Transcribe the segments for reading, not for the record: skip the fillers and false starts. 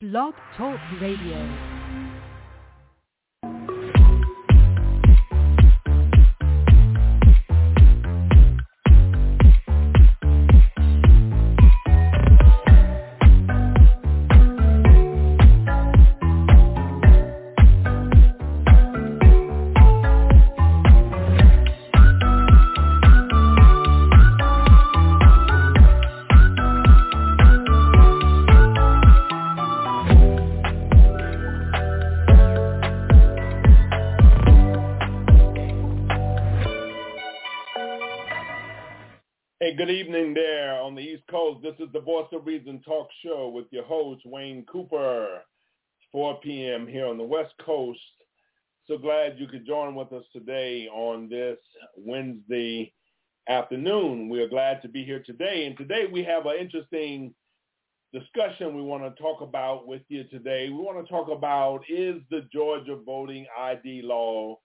Blog Talk Radio. Good evening there on the East Coast. This is the Voice of Reason talk show with your host, Wayne Cooper. 4 p.m. here on the West Coast. So glad you could join with us today on this Wednesday afternoon. We are glad to be here today. And today we have an interesting discussion we want to talk about with you today. We want to talk about, is the Georgia voting ID law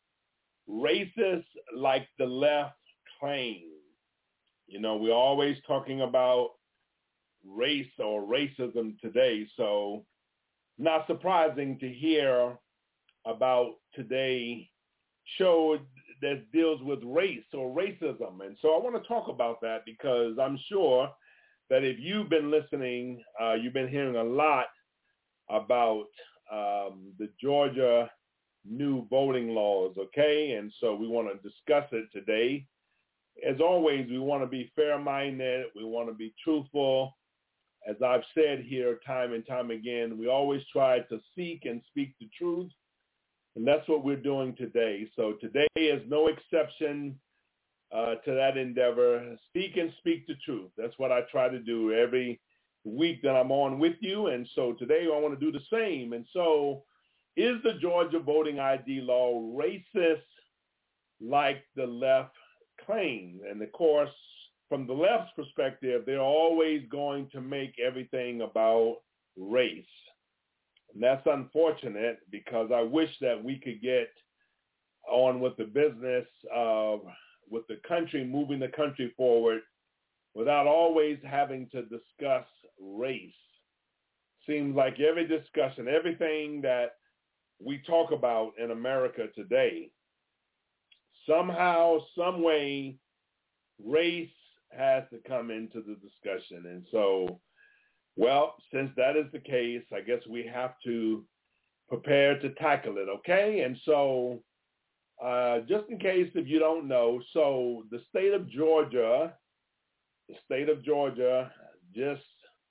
racist like the left claims? You know, we're always talking about race or racism today, so not surprising to hear about today's show that deals with race or racism. And so I want to talk about that because I'm sure that if you've been listening, you've been hearing a lot about the Georgia new voting laws, okay? And so we want to discuss it today. As always, we want to be fair-minded. We want to be truthful. As I've said here time and time again, we always try to seek and speak the truth, and that's what we're doing today. So today is no exception to that endeavor. Speak and speak the truth. That's what I try to do every week that I'm on with you, and so today I want to do the same. And so is the Georgia voting ID law racist like the left claim? And of course, from the left's perspective, they're always going to make everything about race. And that's unfortunate because I wish that we could get on with the business of with the country, moving the country forward without always having to discuss race. Seems like every discussion, everything that we talk about in America today, somehow, some way, race has to come into the discussion. And so, well, since that is the case, I guess we have to prepare to tackle it, okay? And so, just in case if you don't know, so the state of Georgia, just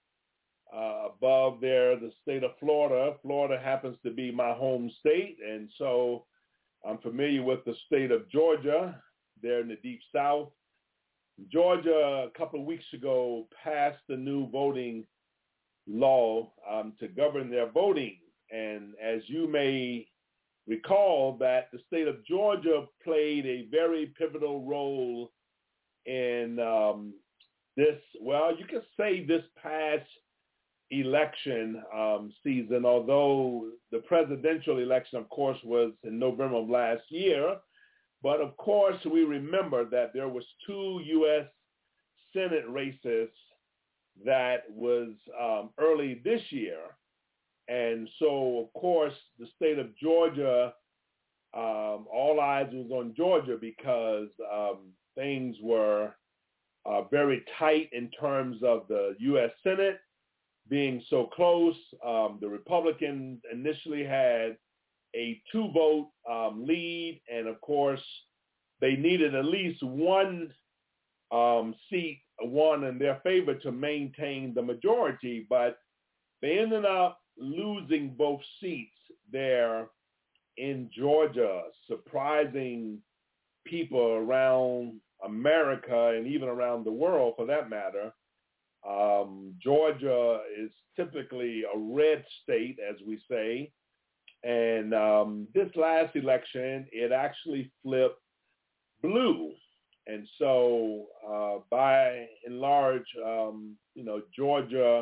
above there, the state of Florida. Florida happens to be my home state, and so I'm familiar with the state of Georgia there in the deep south. Georgia, a couple of weeks ago, passed the new voting law to govern their voting. And as you may recall, that the state of Georgia played a very pivotal role in this, well, you could say this past election season, although the presidential election, of course, was in November of last year. But of course, we remember that there was 2 U.S. Senate races that was early this year. And so, of course, the state of Georgia, all eyes was on Georgia because things were very tight in terms of the U.S. Senate being so close. The Republicans initially had a 2-vote lead, and of course, they needed at least one seat won in their favor to maintain the majority, but they ended up losing both seats there in Georgia, surprising people around America and even around the world for that matter. Georgia is typically a red state, as we say. And this last election, it actually flipped blue. And so by and large, Georgia,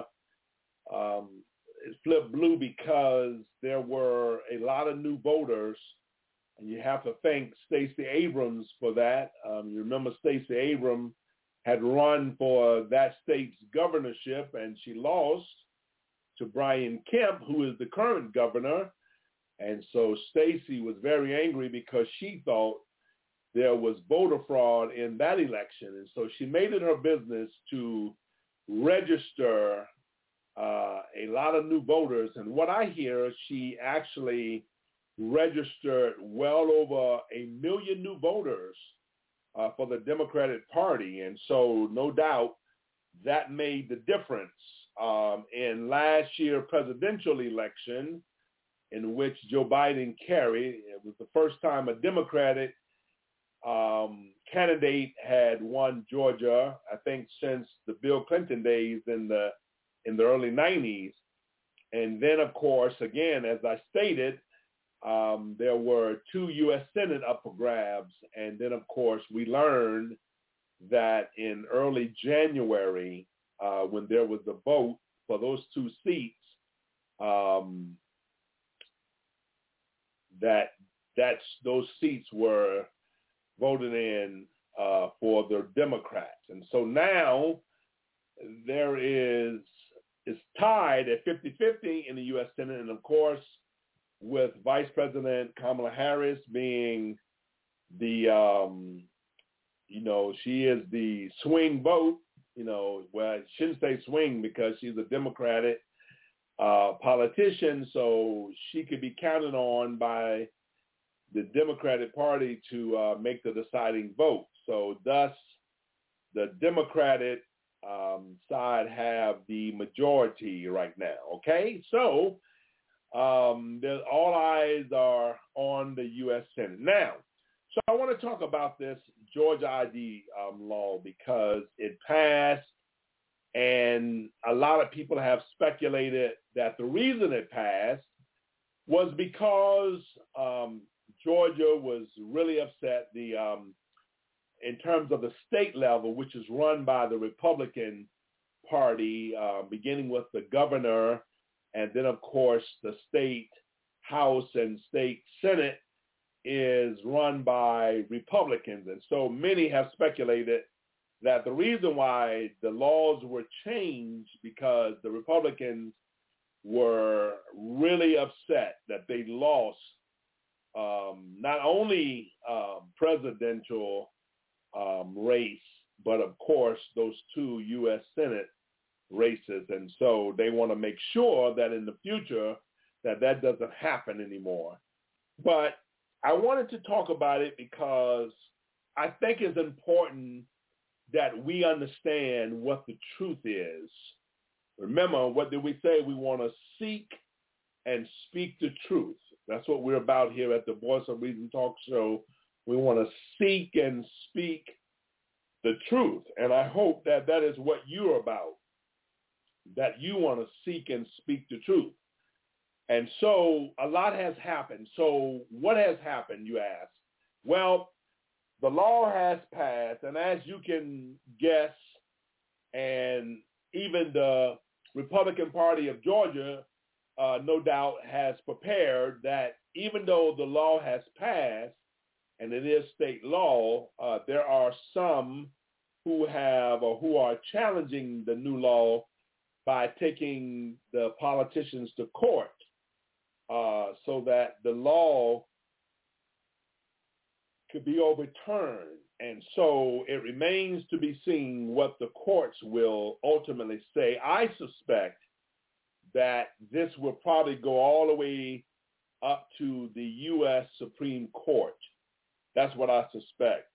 it flipped blue because there were a lot of new voters. And you have to thank Stacey Abrams for that. You remember Stacey Abrams had run for that state's governorship, and she lost. to Brian Kemp, who is the current governor. And so Stacey was very angry because she thought there was voter fraud in that election. And so she made it her business to register a lot of new voters. And what I hear, she actually registered well over 1 million new voters for the Democratic Party. And so no doubt that made the difference in last year's presidential election, in which Joe Biden carried. It was the first time a Democratic candidate had won Georgia, I think, since the Bill Clinton days in the early 90s. And then, of course, again, as I stated, there were 2 U.S. Senate up for grabs. And then, of course, we learned that in early January, when there was a vote for those 2 seats, those seats were voted in for the Democrats. And so now it's tied at 50-50 in the U.S. Senate. And of course, with Vice President Kamala Harris being the, she is the swing vote, well, I shouldn't say swing because she's a Democratic politician, so she could be counted on by the Democratic Party to make the deciding vote. So thus, the Democratic side have the majority right now, okay? So all eyes are on the U.S. Senate. Now, so I want to talk about this Georgia ID law because it passed, and a lot of people have speculated that the reason it passed was because Georgia was really upset. In terms of the state level, which is run by the Republican Party, beginning with the governor, and then, of course, the state House and state Senate is run by Republicans. And so many have speculated that the reason why the laws were changed because the Republicans were really upset that they lost not only presidential race, but of course those 2 U.S. Senate races. And so they want to make sure that in the future that doesn't happen anymore. But I wanted to talk about it because I think it's important that we understand what the truth is. Remember, what did we say? We want to seek and speak the truth. That's what we're about here at the Voice of Reason Talk Show. We want to seek and speak the truth. And I hope that is what you're about, that you want to seek and speak the truth. And so a lot has happened. So what has happened, you ask? Well, the law has passed, and as you can guess, and even the Republican Party of Georgia, no doubt, has prepared that even though the law has passed, and it is state law, there are some who are challenging the new law by taking the politicians to court so that the law could be overturned. And so it remains to be seen what the courts will ultimately say. I suspect that this will probably go all the way up to the U.S. Supreme Court. That's what I suspect.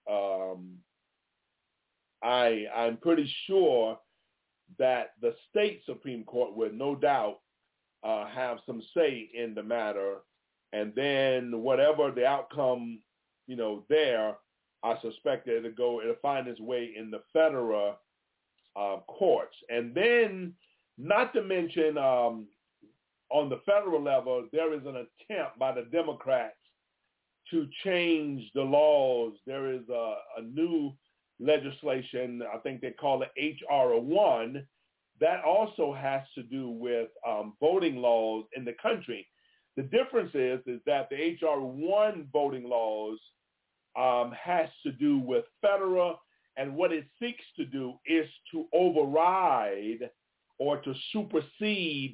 I'm pretty sure that the state Supreme Court will no doubt have some say in the matter. And then whatever the outcome, there, I suspect that it'll find its way in the federal courts. And then, not to mention, on the federal level, there is an attempt by the Democrats to change the laws. There is a new legislation, I think they call it H.R. 1, that also has to do with voting laws in the country. The difference is that the H.R. 1 voting laws has to do with federal, and what it seeks to do is to override or to supersede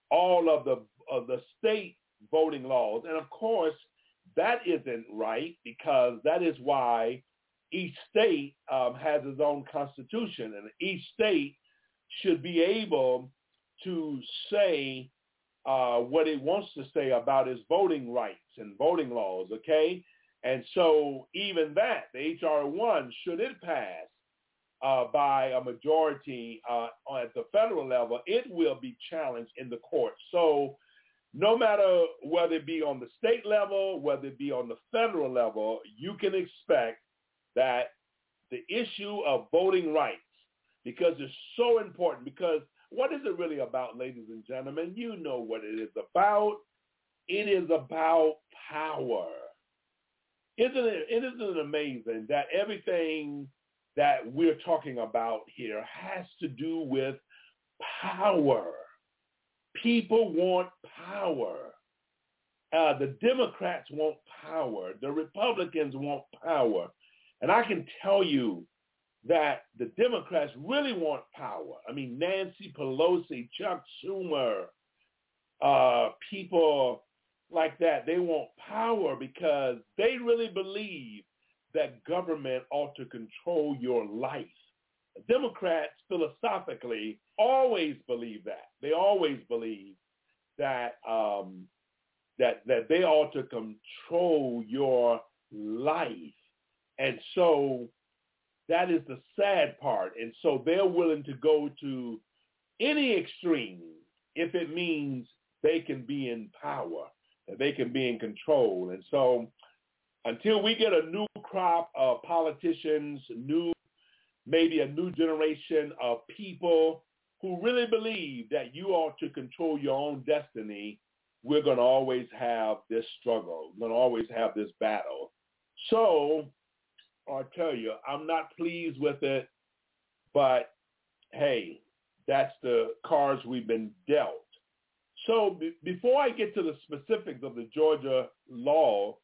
all of the state voting laws. And of course, that isn't right, because that is why each state has its own constitution, and each state should be able to say what it wants to say about its voting rights and voting laws, okay? And so even that, the H.R. 1, should it pass by a majority at the federal level, it will be challenged in the courts. So no matter whether it be on the state level, whether it be on the federal level, you can expect that the issue of voting rights, because it's so important, because what is it really about, ladies and gentlemen? You know what it is about. It is about power. Isn't it amazing that everything that we're talking about here has to do with power? People want power. The Democrats want power. The Republicans want power. And I can tell you that the Democrats really want power. I mean, Nancy Pelosi, Chuck Schumer, people like that, they want power because they really believe that government ought to control your life. The Democrats philosophically always believe that. They always believe that that they ought to control your life. And so that is the sad part. And so they're willing to go to any extreme if it means they can be in power, that they can be in control. And so until we get a new crop of politicians, maybe a new generation of people who really believe that you ought to control your own destiny, we're going to always have this struggle. We're going to always have this battle. So I'll tell you, I'm not pleased with it, but hey, that's the cards we've been dealt. So before I get to the specifics of the Georgia law,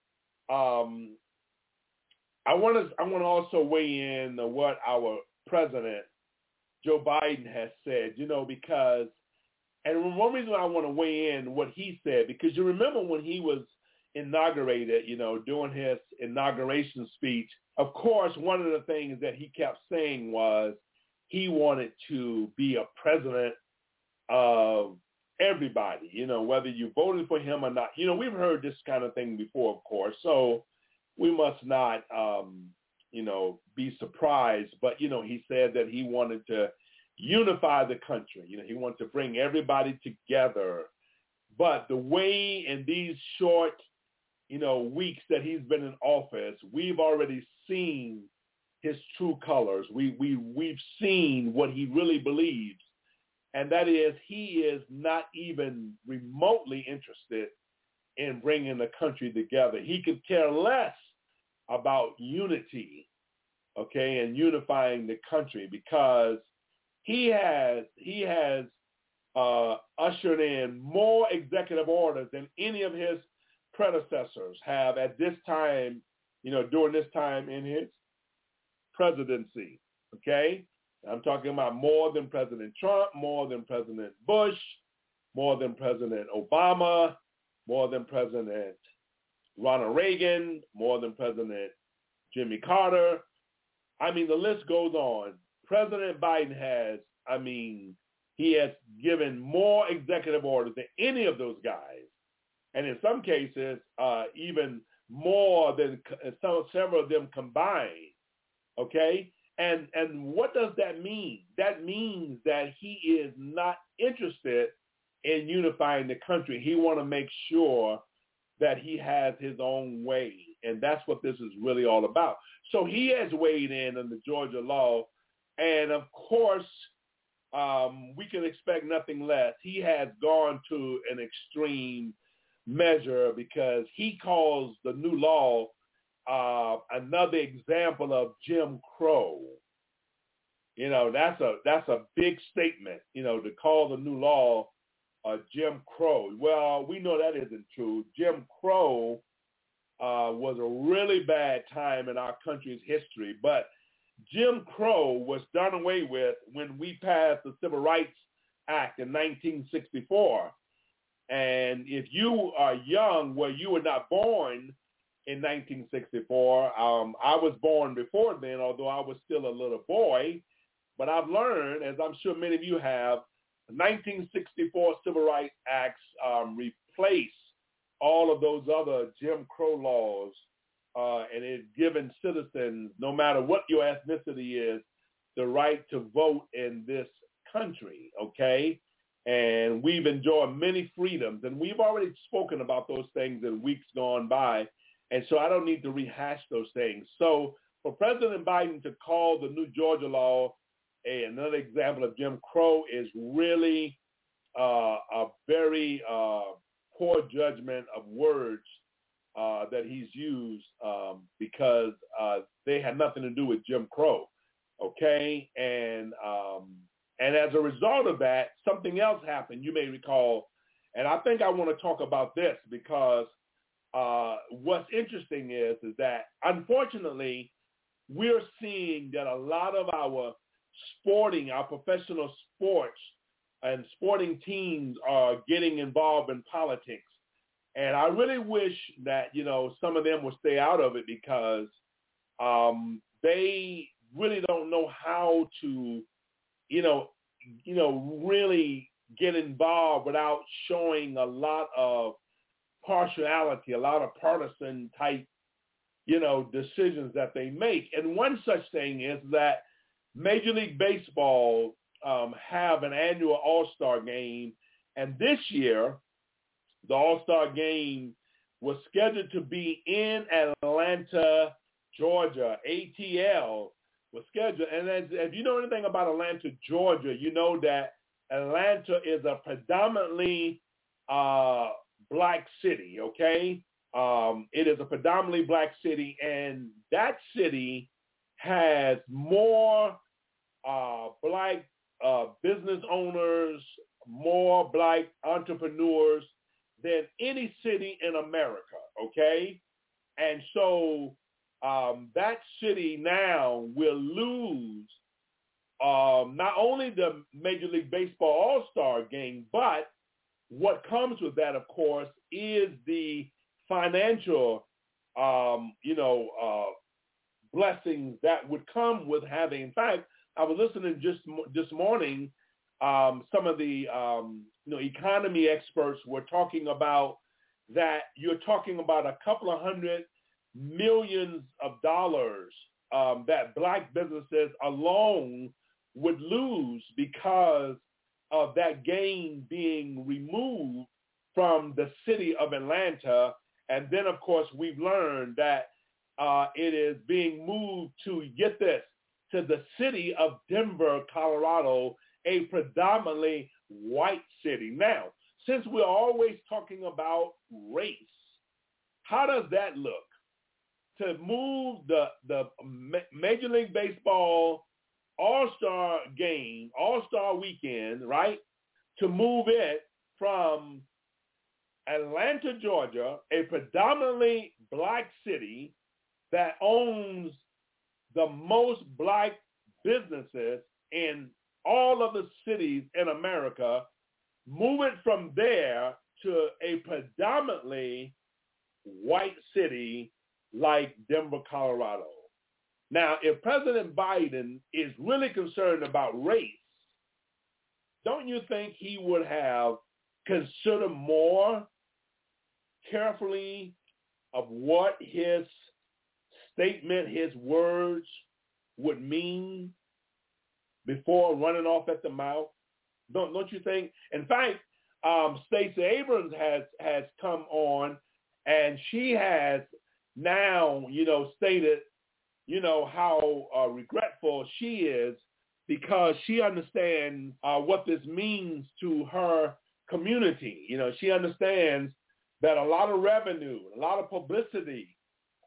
I want to also weigh in on what our president, Joe Biden, has said, because, and one reason I want to weigh in what he said, because you remember when he was inaugurated, doing his inauguration speech, of course, one of the things that he kept saying was he wanted to be a president of everybody, whether you voted for him or not. We've heard this kind of thing before, of course, so we must not, be surprised. But, he said that he wanted to unify the country. He wanted to bring everybody together. But the way in these short, weeks that he's been in office, we've already seen his true colors. We've seen what he really believes. And that is, he is not even remotely interested in bringing the country together. He could care less about unity, okay, and unifying the country, because he has ushered in more executive orders than any of his predecessors have at this time, during this time in his presidency, okay? I'm talking about more than President Trump, more than President Bush, more than President Obama, more than President Ronald Reagan, more than President Jimmy Carter. I mean, the list goes on. President Biden has, he has given more executive orders than any of those guys. And in some cases, even more than several of them combined, okay? And what does that mean? That means that he is not interested in unifying the country. He want to make sure that he has his own way, and that's what this is really all about. So he has weighed in on the Georgia law, and of course, we can expect nothing less. He has gone to an extreme measure because he calls the new law another example of Jim Crow. That's a big statement, to call the new law Jim Crow. Well, we know that isn't true. Jim Crow was a really bad time in our country's history, but Jim Crow was done away with when we passed the Civil Rights Act in 1964. And if you are young, well, you were not born in 1964. I was born before then, although I was still a little boy. But I've learned, as I'm sure many of you have, the 1964 Civil Rights Acts replaced all of those other Jim Crow laws, and it's given citizens, no matter what your ethnicity is, the right to vote in this country, okay? And we've enjoyed many freedoms, and we've already spoken about those things in weeks gone by, and so I don't need to rehash those things. So for President Biden to call the new Georgia law another example of Jim Crow is really a very poor judgment of words that he's used because they had nothing to do with Jim Crow, okay? And as a result of that, something else happened, you may recall, and I think I want to talk about this because what's interesting is that, unfortunately, we're seeing that a lot of our professional sports and sporting teams are getting involved in politics. And I really wish that, some of them would stay out of it because they really don't know how to, really get involved without showing a lot of partiality, a lot of partisan type, decisions that they make. And one such thing is that Major League Baseball have an annual All-Star game, and this year the All-Star game was scheduled to be in Atlanta, Georgia. ATL was scheduled, and if you know anything about Atlanta, Georgia, you know that Atlanta is a predominantly black city, okay? It is a predominantly black city, and that city has more black business owners, more black entrepreneurs than any city in America, okay? And so that city now will lose not only the Major League Baseball All-Star game, but what comes with that, of course, is the financial, blessings that would come with having. In fact, I was listening just this morning. Some of the economy experts were talking about that you're talking about a couple of $100 million that black businesses alone would lose because of that game being removed from the city of Atlanta. And then, of course, we've learned that it is being moved to, get this, to the city of Denver, Colorado, a predominantly white city. Now, since we're always talking about race, how does that look? To move the Major League Baseball All-Star game, All-Star weekend, right, to move it from Atlanta, Georgia, a predominantly black city that owns the most black businesses in all of the cities in America, move it from there to a predominantly white city like Denver, Colorado. Now, if President Biden is really concerned about race, don't you think he would have considered more carefully of what his statement, his words would mean before running off at the mouth? Don't you think? In fact, Stacey Abrams has come on, and she has now, stated, how regretful she is because she understands what this means to her community. She understands that a lot of revenue, a lot of publicity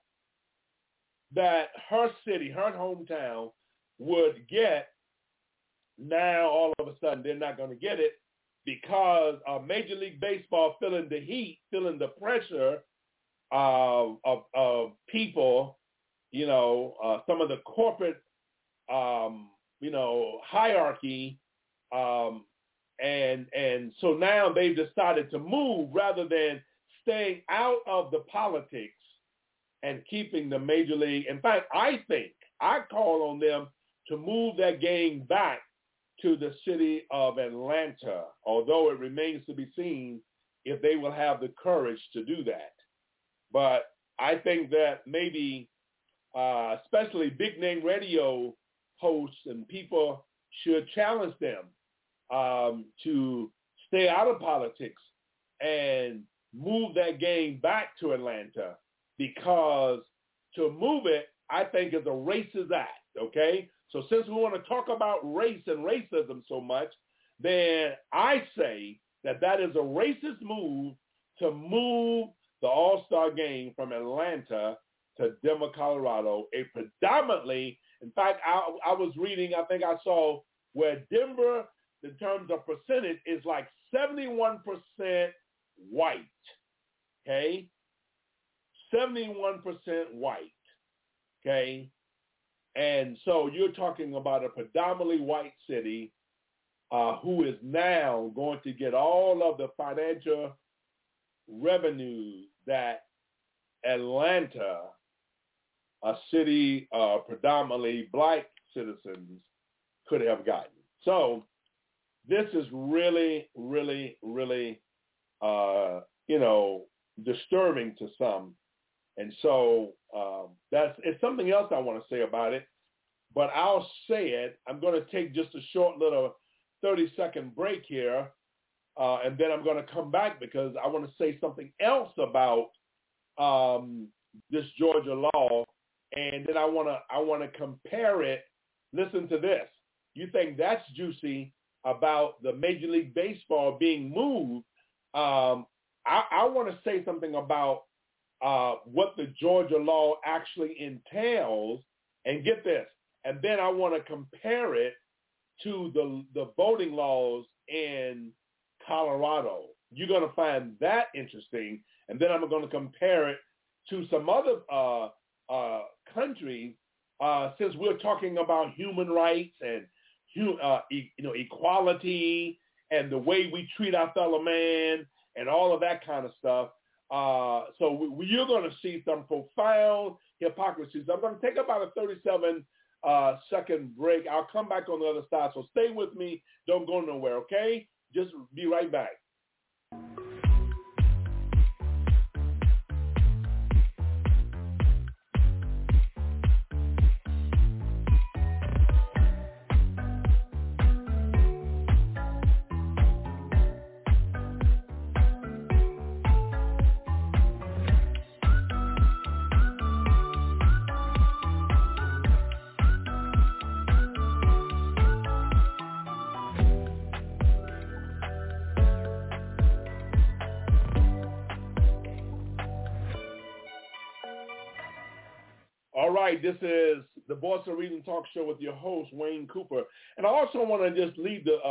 that her city, her hometown would get, now all of a sudden they're not going to get it because Major League Baseball feeling the heat, feeling the pressure of people, some of the corporate, hierarchy And so now they've decided to move rather than staying out of the politics and keeping the major league. In fact, I call on them to move that game back to the city of Atlanta, although it remains to be seen if they will have the courage to do that. But I think that maybe, especially big name radio hosts and people should challenge them to stay out of politics and move that game back to Atlanta, because to move it, I think, is a racist act, okay? So since we want to talk about race and racism so much, then I say that is a racist move to move the All-Star game from Atlanta to Denver, Colorado, a predominantly, in fact, I was reading, I think I saw where Denver, in terms of percentage, is like 71% white, okay? 71% white, okay? And so you're talking about a predominantly white city who is now going to get all of the financial revenue that Atlanta, a city of predominantly black citizens, could have gotten. So this is really, really, really, disturbing to some. And so it's something else I want to say about it, but I'll say it. I'm going to take just a short little 30-second break here, and then I'm going to come back because I want to say something else about this Georgia law, and then I want to compare it. Listen to this. You think that's juicy about the Major League Baseball being moved? I want to say something about what the Georgia law actually entails, and get this, and then I want to compare it to the voting laws in Colorado. You're going to find that interesting, and then I'm going to compare it to some other countries, since we're talking about human rights and equality and the way we treat our fellow man and all of that kind of stuff. So you're going to see some profound hypocrisy. So I'm going to take about a 37-second break. I'll come back on the other side. So stay with me. Don't go nowhere, okay? Just be right back. All right, this is the Voice of Reason Talk Show with your host, Wayne Cooper. And I also want to just leave it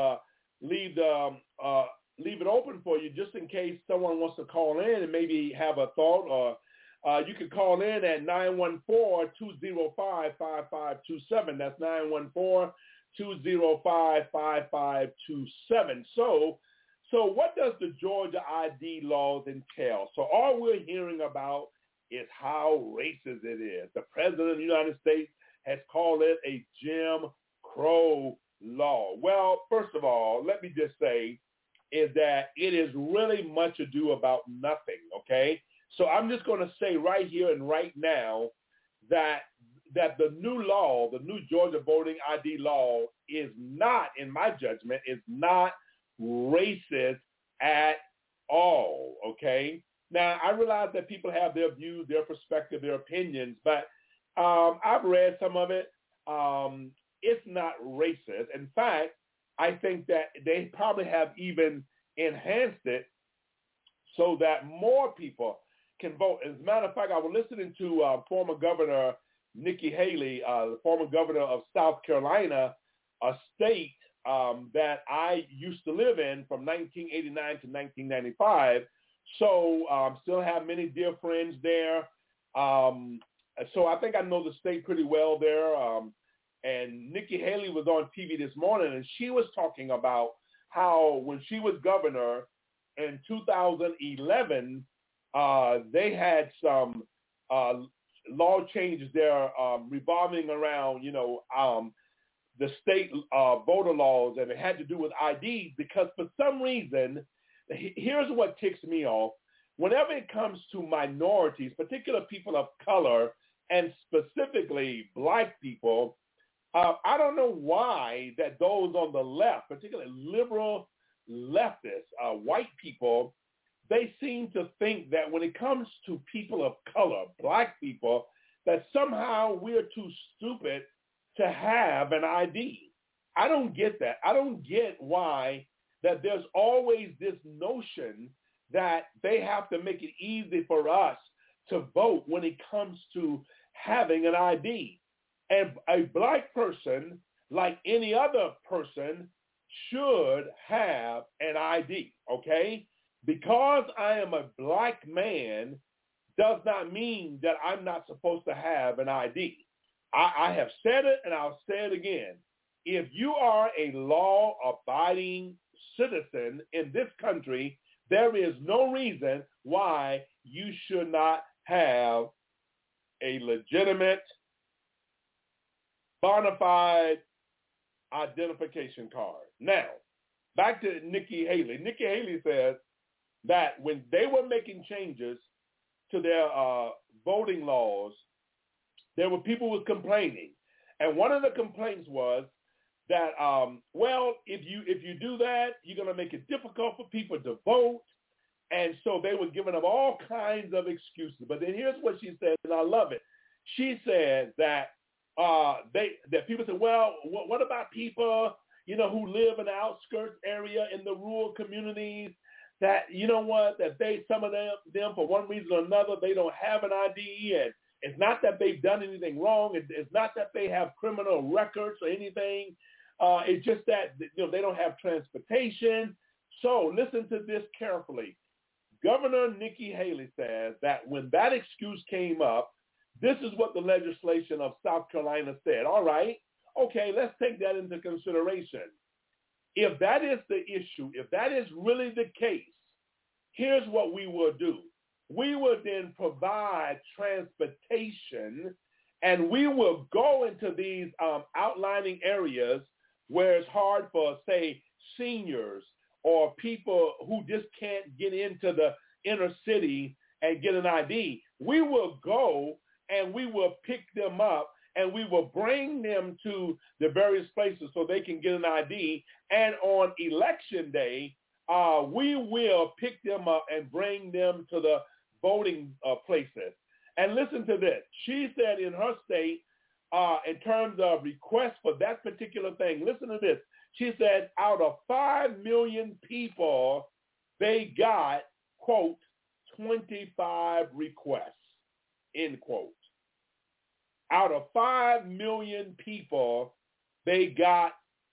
open for you just in case someone wants to call in and maybe have a thought, or you can call in at 914-205-5527. That's 914-205-5527. So what does the Georgia ID laws entail? So all we're hearing about is how racist it is. The President of the United States has called it a Jim Crow law. Well, first of all, let me just say is that it is really much ado about nothing, okay? So I'm just going to say right here and right now that the new law, the new Georgia voting ID law, is not, in my judgment, is not racist at all, okay? Now, I realize that people have their views, their perspective, their opinions, but I've read some of it. It's not racist. In fact, I think that they probably have even enhanced it so that more people can vote. As a matter of fact, I was listening to former Governor Nikki Haley, the former governor of South Carolina, a state that I used to live in from 1989 to 1995. So still have many dear friends there. So I think I know the state pretty well there. And Nikki Haley was on TV this morning, and she was talking about how when she was governor in 2011, they had some law changes there revolving around, the state voter laws, and it had to do with IDs because for some reason, here's what ticks me off. Whenever it comes to minorities, particular people of color, and specifically black people, I don't know why that those on the left, particularly liberal leftists, white people, they seem to think that when it comes to people of color, black people, that somehow we're too stupid to have an ID. I don't get that. I don't get why that there's always this notion that they have to make it easy for us to vote when it comes to having an ID. And a black person, like any other person, should have an ID, okay? Because I am a black man does not mean that I'm not supposed to have an ID. I have said it and I'll say it again. If you are a law-abiding citizen in this country, there is no reason why you should not have a legitimate, bona fide identification card. Now, back to Nikki Haley. Nikki Haley says that when they were making changes to their voting laws, there were people who were complaining. And one of the complaints was that, if you do that, you're going to make it difficult for people to vote. And so they were giving them all kinds of excuses. But then here's what she said, and I love it. She said that that people said, well, what about people, who live in the outskirts area in the rural communities that, that some of them for one reason or another, they don't have an ID, and it's not that they've done anything wrong. It's not that they have criminal records or anything. It's just that, they don't have transportation. So listen to this carefully. Governor Nikki Haley says that when that excuse came up, this is what the legislation of South Carolina said. All right, okay, let's take that into consideration. If that is the issue, if that is really the case, here's what we will do. We will then provide transportation, and we will go into these outlining areas where it's hard for, say, seniors or people who just can't get into the inner city and get an ID. We will go and we will pick them up and we will bring them to the various places so they can get an ID. And on election day, we will pick them up and bring them to the voting places. And listen to this. She said in her state, in terms of requests for that particular thing, listen to this. She said out of 5 million people, they got, quote, 25 requests, end quote. Out of 5 million people, they got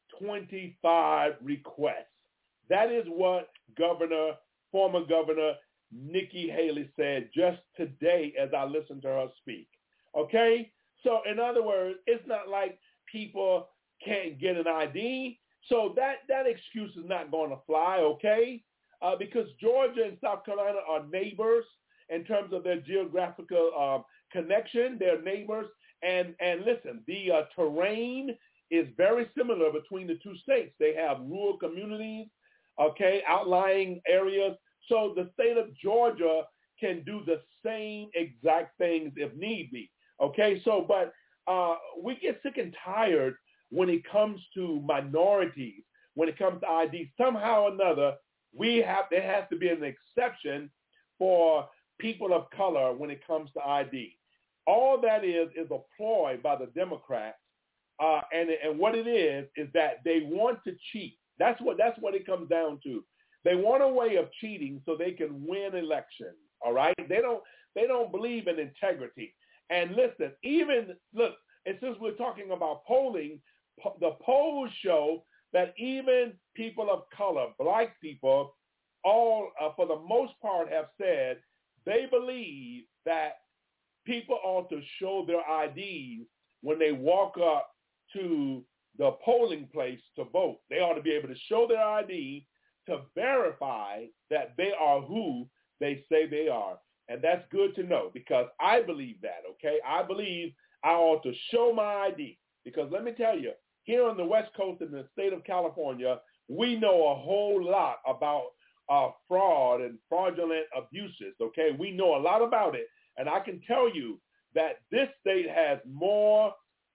25 requests. That is what former Governor Nikki Haley said just today as I listened to her speak. Okay? So in other words, it's not like people can't get an ID. So that excuse is not going to fly, okay? Because Georgia and South Carolina are neighbors in terms of their geographical connection. They're neighbors. And listen, the terrain is very similar between the two states. They have rural communities, okay, outlying areas. So the state of Georgia can do the same exact things if need be, okay? So, but we get sick and tired when it comes to minorities, when it comes to ID. Somehow or another, there has to be an exception for people of color when it comes to ID. All that is a ploy by the Democrats, and what it is that they want to cheat. That's what it comes down to. They want a way of cheating so they can win elections. All right, they don't believe in integrity. And listen, and since we're talking about polling, the polls show that even people of color, black people, all for the most part have said they believe that people ought to show their IDs when they walk up to the polling place to vote. They ought to be able to show their ID to verify that they are who they say they are. And that's good to know because I believe that, okay? I believe I ought to show my ID because let me tell you, here on the West Coast in the state of California, we know a whole lot about fraud and fraudulent abuses, okay? We know a lot about it. And I can tell you that this state has more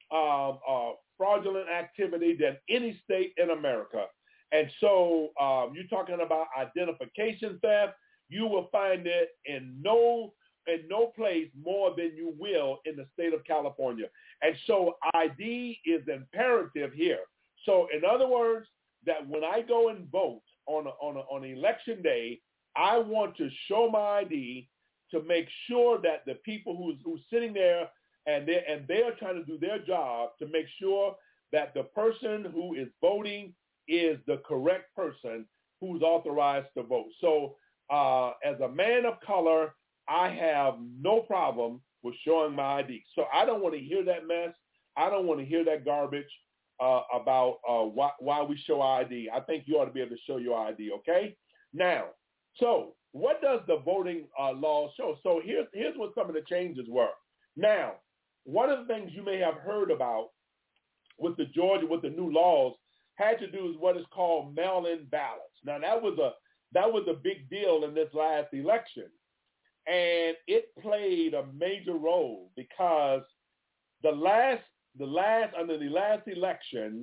fraudulent activity than any state in America. And so you're talking about identification theft. You will find it in no place more than you will in the state of California. And so ID is imperative here. So in other words, that when I go and vote on election day, I want to show my ID to make sure that the people who's sitting there and they're trying to do their job to make sure that the person who is voting is the correct person who's authorized to vote. So as a man of color, I have no problem with showing my ID. So I don't want to hear that mess. I don't want to hear that garbage about why we show ID. I think you ought to be able to show your ID, okay? Now, so what does the voting law show? So here's what some of the changes were. Now, one of the things you may have heard about with the new laws had to do with what is called mail-in ballots. Now, that was a big deal in this last election. And it played a major role because under the last election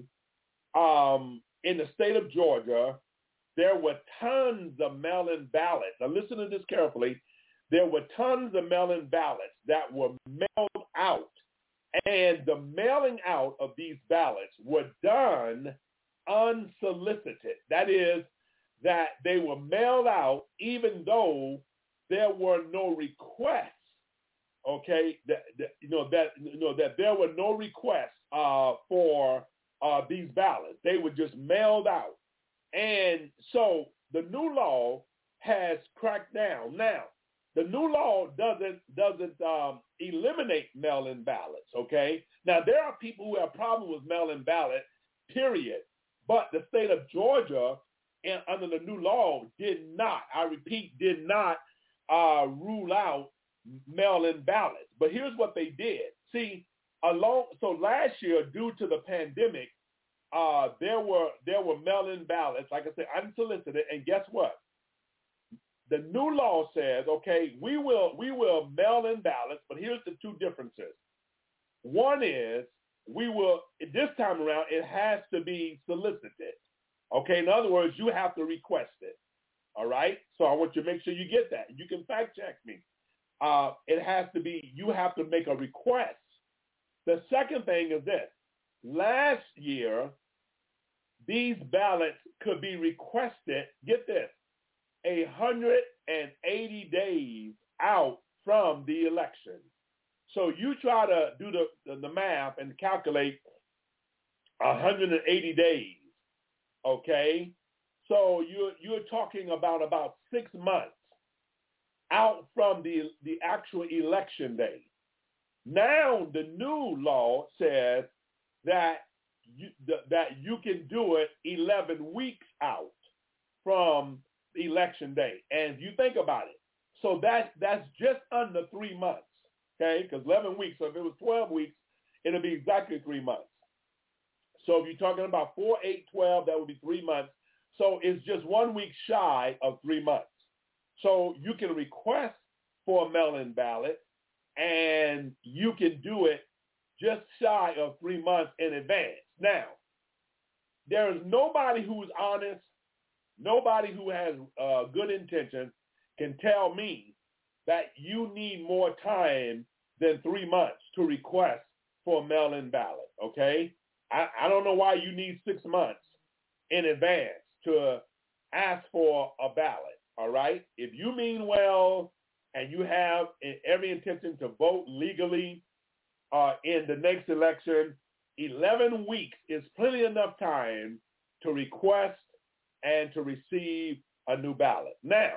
in the state of Georgia, there were tons of mail-in ballots. Now listen to this carefully. There were tons of mail-in ballots that were mailed out. And the mailing out of these ballots were done unsolicited. That is, that they were mailed out even though there were no requests. Okay, that there were no requests for these ballots. They were just mailed out, and so the new law has cracked down. Now, the new law doesn't eliminate mail-in ballots. Okay, now there are people who have problems with mail-in ballot, period. But the state of Georgia, under the new law, did not. I repeat, did not rule out mail-in ballots. But here's what they did. See, so last year, due to the pandemic, there were mail-in ballots, like I said, unsolicited. And guess what? The new law says, okay, we will mail-in ballots, but here's the two differences. One is this time around, it has to be solicited. Okay, in other words, you have to request it. All right? So I want you to make sure you get that. You can fact check me. It has to be, you have to make a request. The second thing is this. Last year, these ballots could be requested, get this, 180 days out from the election. So you try to do the math and calculate 180 days, okay? So you're talking about 6 months out from the actual election day. Now the new law says that you can do it 11 weeks out from election day. And if you think about it, so that's just under 3 months, okay? Because 11 weeks, so if it was 12 weeks, it'll be exactly 3 months. So if you're talking about 4, 8, 12, that would be 3 months. So it's just 1 week shy of 3 months. So you can request for a mail-in ballot, and you can do it just shy of 3 months in advance. Now, there is nobody who's honest, nobody who has good intentions can tell me that you need more time than 3 months to request for a mail-in ballot, okay? I don't know why you need 6 months in advance to ask for a ballot, all right? If you mean well and you have every intention to vote legally in the next election, 11 weeks is plenty enough time to request and to receive a new ballot. Now,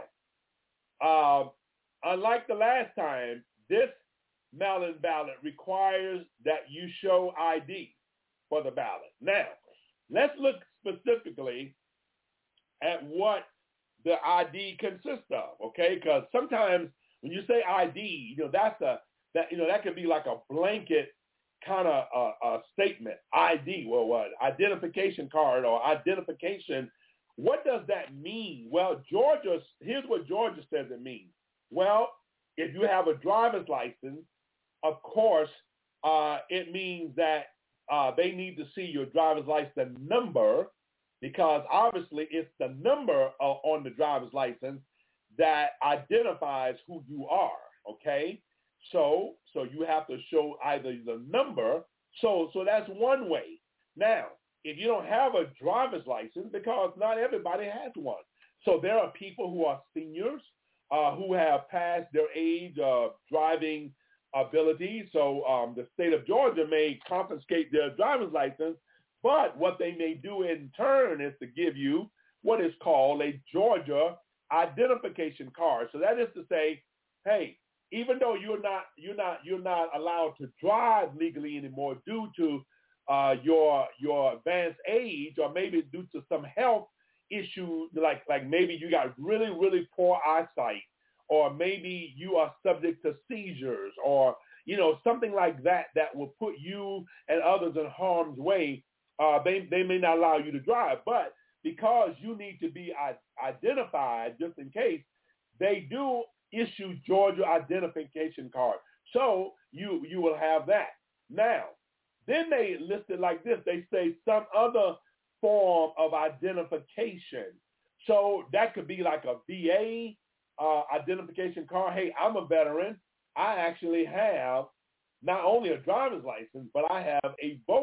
unlike the last time, this mail-in ballot requires that you show ID. for the ballot. Now, let's look specifically at what the ID consists of, okay? Because sometimes when you say ID, that could be like a blanket kind of a statement. ID, well, what? Identification card or identification. What does that mean? Well, here's what Georgia says it means. Well, if you have a driver's license, of course, it means that they need to see your driver's license number, because obviously it's the number on the driver's license that identifies who you are, okay? So you have to show either the number. So that's one way. Now, if you don't have a driver's license, because not everybody has one. So there are people who are seniors who have passed their age of driving ability. So the state of Georgia may confiscate their driver's license, but what they may do in turn is to give you what is called a Georgia identification card. So that is to say, hey, even though you're not allowed to drive legally anymore due to your advanced age, or maybe due to some health issue, like maybe you got really, really poor eyesight, or maybe you are subject to seizures, or something like that will put you and others in harm's way. They may not allow you to drive, but because you need to be identified just in case, they do issue Georgia identification card. So you will have that. Now, then they list it like this. They say some other form of identification. So that could be like a VA identification card. Hey, I'm a veteran. I actually have not only a driver's license, but I have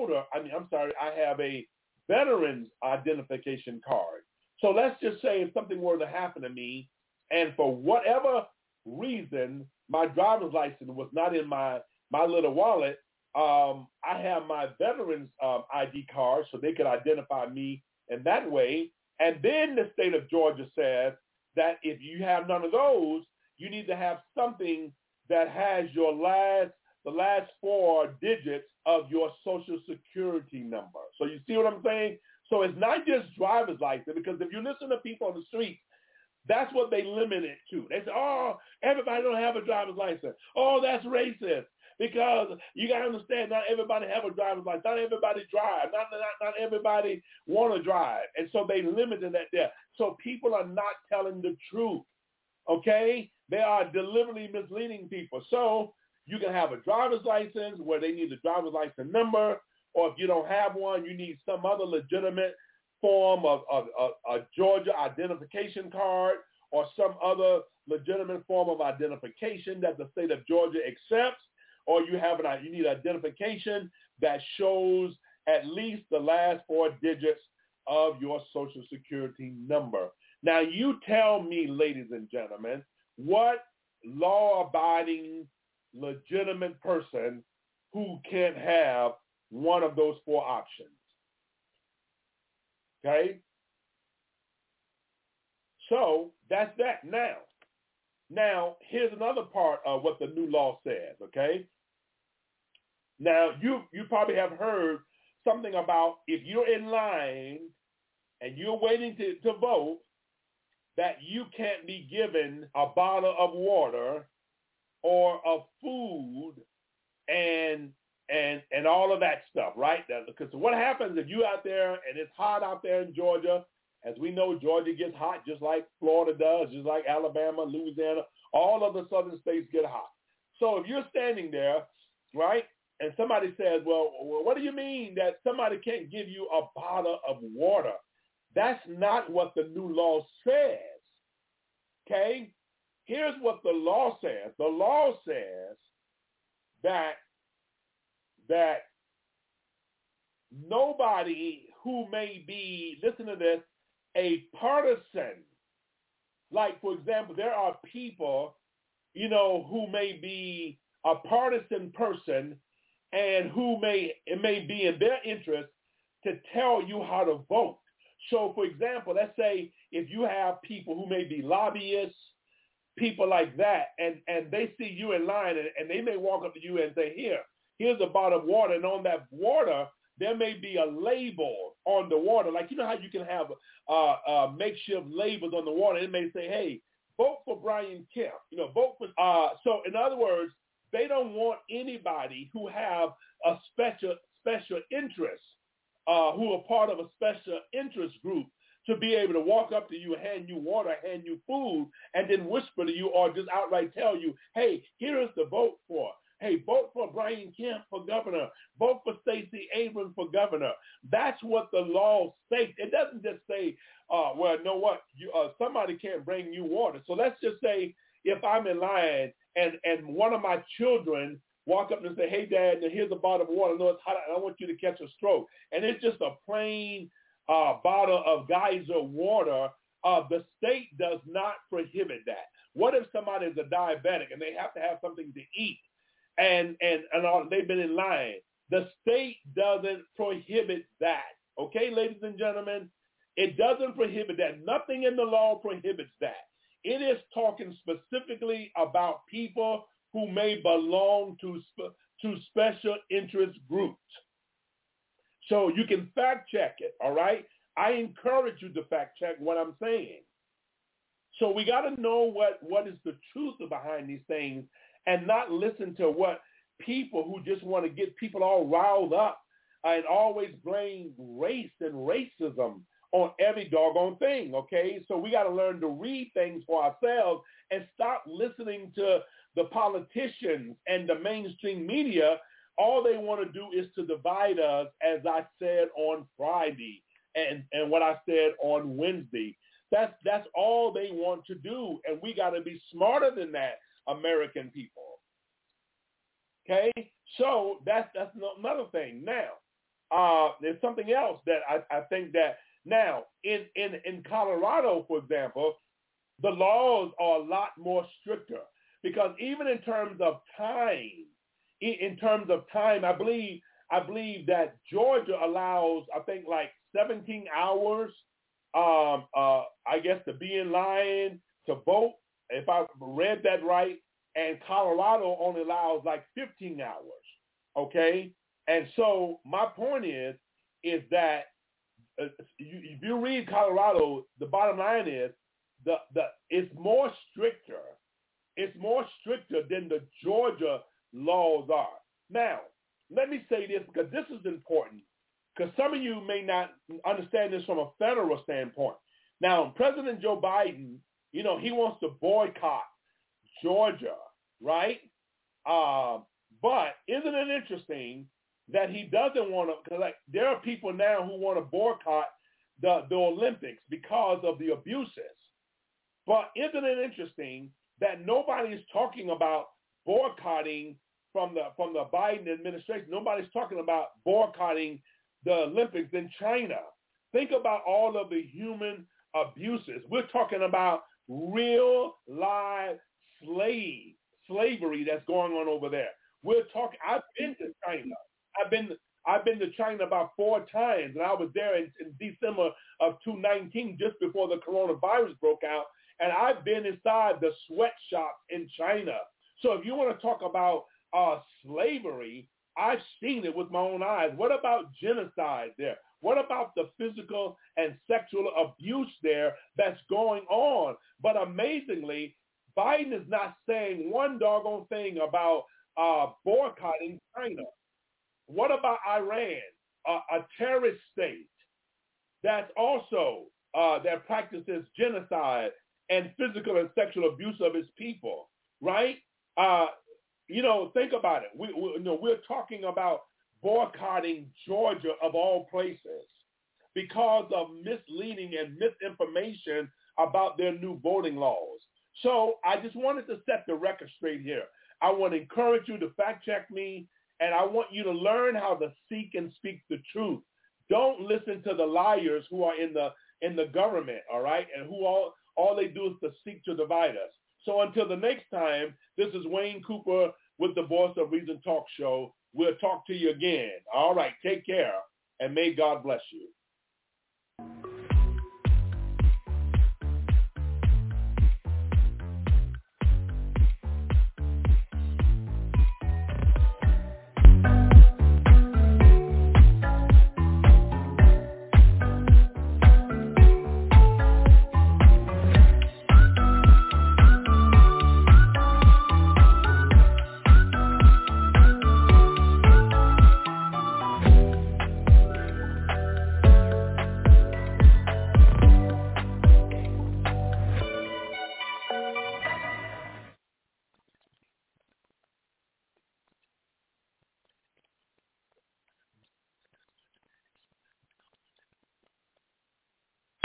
I have a veteran's identification card. So let's just say if something were to happen to me, and for whatever reason, my driver's license was not in my little wallet, I have my veteran's ID card, so they could identify me in that way. And then the state of Georgia says that if you have none of those, you need to have something that has the last 4 digits of your Social Security number. So you see what I'm saying? So it's not just driver's license, because if you listen to people on the street, that's what they limit it to. They say, oh, everybody don't have a driver's license. Oh, that's racist. Because you got to understand, not everybody have a driver's license. Not everybody drive. Not everybody want to drive. And so they limited that there. So people are not telling the truth, okay? They are deliberately misleading people. So you can have a driver's license where they need a driver's license number, or if you don't have one, you need some other legitimate form of a Georgia identification card, or some other legitimate form of identification that the state of Georgia accepts, or you need identification that shows at least the last 4 digits of your Social Security number. Now you tell me, ladies and gentlemen, what law-abiding, legitimate person who can't have one of those 4 options? Okay? So that's that. Now, here's another part of what the new law says, okay? Now, you probably have heard something about if you're in line and you're waiting to vote, that you can't be given a bottle of water or of food and all of that stuff, right? Because what happens if you out there and it's hot out there in Georgia? As we know, Georgia gets hot just like Florida does, just like Alabama, Louisiana. All of the southern states get hot. So if you're standing there, right, and somebody says, well, what do you mean that somebody can't give you a bottle of water? That's not what the new law says, okay? Here's what the law says. The law says that nobody who may be, listen to this, a partisan, like, for example, there are people, who may be a partisan person and it may be in their interest to tell you how to vote. So, for example, let's say if you have people who may be lobbyists, people like that, and they see you in line, and they may walk up to you and say, here's a bottle of water, and on that water, there may be a label on the water. Like, you know how you can have makeshift labels on the water. It may say, hey, vote for Brian Kemp. You know, vote for. So in other words, they don't want anybody who have a special interest, who are part of a special interest group, to be able to walk up to you, hand you water, hand you food, and then whisper to you or just outright tell you, hey, here is the vote for. Hey, vote for Brian Kemp for governor. Vote for Stacey Abrams for governor. That's what the law states. It doesn't just say, well, you know what, somebody can't bring you water. So let's just say if I'm in line and one of my children walk up and say, hey, Dad, here's a bottle of water. No, it's hot. I want you to catch a stroke. And it's just a plain bottle of geyser water. The state does not prohibit that. What if somebody is a diabetic and they have to have something to eat and they've been in line? The state doesn't prohibit that. Okay, ladies and gentlemen, it doesn't prohibit that. Nothing in the law prohibits that. It is talking specifically about people who may belong to special interest groups. So you can fact check it, all right? I encourage you to fact check what I'm saying. So we got to know what is the truth behind these things and not listen to what people who just want to get people all riled up and always blame race and racism on every doggone thing, okay? So we got to learn to read things for ourselves and stop listening to the politicians and the mainstream media. All they want to do is to divide us, as I said on Friday and what I said on Wednesday. That's all they want to do, and we got to be smarter than that, American people. Okay? So that's another thing. Now, there's something else that I think that now in Colorado, for example, the laws are a lot more stricter because even in terms of time, I believe that Georgia allows, I think, like 17 hours, I guess, to be in line to vote, if I read that right, and Colorado only allows like 15 hours, okay? And so my point is that if you read Colorado, the bottom line is it's more stricter. It's more stricter than the Georgia laws are. Now, let me say this because this is important because some of you may not understand this from a federal standpoint. Now, President Joe Biden, you know, he wants to boycott Georgia, right? But isn't it interesting that he doesn't want to, like, there are people now who want to boycott the Olympics because of the abuses. But isn't it interesting that nobody is talking about boycotting from the Biden administration? Nobody's talking about boycotting the Olympics in China. Think about all of the human abuses. We're talking about real live slavery that's going on over there. I've been to China. I've been to China about 4 times, and I was there in December of 2019, just before the coronavirus broke out, and I've been inside the sweatshops in China. So if you want to talk about slavery, I've seen it with my own eyes. What about genocide there? What about the physical and sexual abuse there that's going on? But amazingly, Biden is not saying one doggone thing about boycotting China. What about Iran, a terrorist state that's also, that practices genocide and physical and sexual abuse of its people, right? You know, think about it. We're talking about boycotting Georgia of all places because of misleading and misinformation about their new voting laws. So I just wanted to set the record straight here. I want to encourage you to fact check me, and I want you to learn how to seek and speak the truth. Don't listen to the liars who are in the government, all right, and who all they do is to seek to divide us. So until the next time, this is Wayne Cooper with the Voice of Reason Talk Show. We'll talk to you again. All right, take care, and may God bless you.